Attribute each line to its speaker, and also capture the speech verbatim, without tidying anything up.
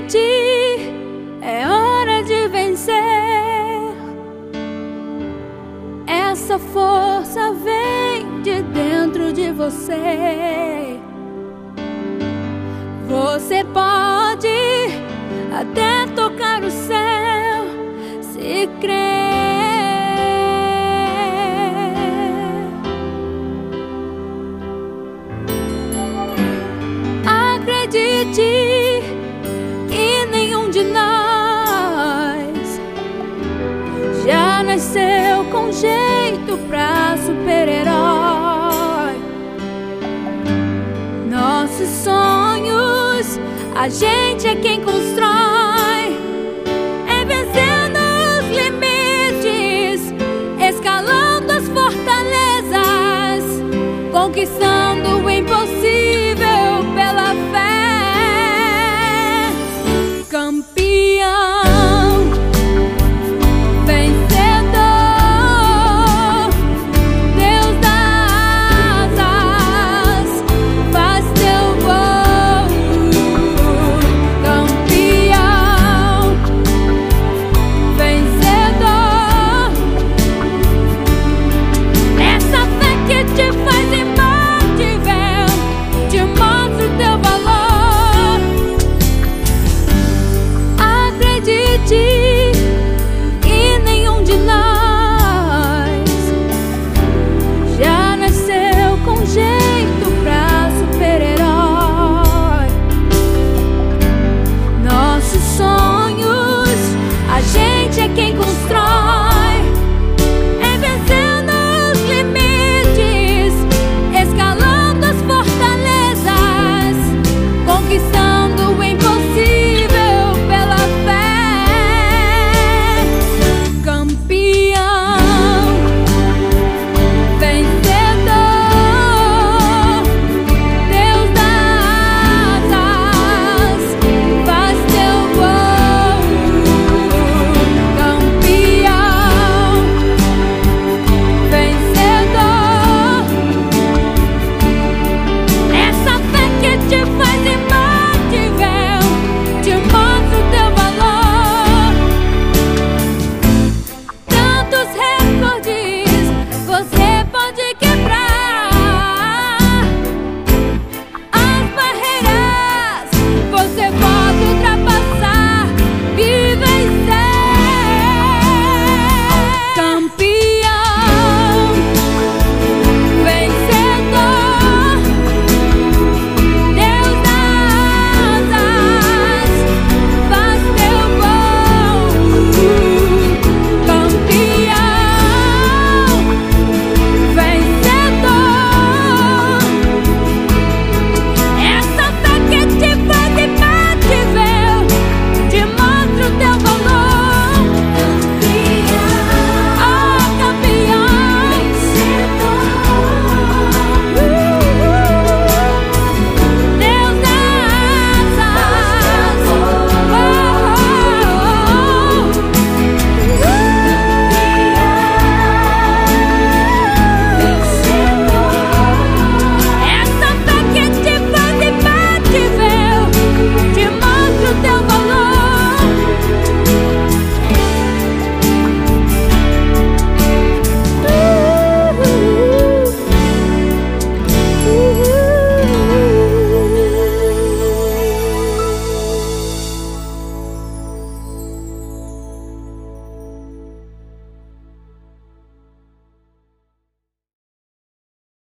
Speaker 1: Acredite, é hora de vencer. Essa força vem de dentro de você. Você pode até tocar o céu se crer. Acredite que nenhum de nós já nasceu com jeito pra super-herói. Nossos sonhos, a gente é quem constrói, é vencendo os limites, escalando as fortalezas, conquistando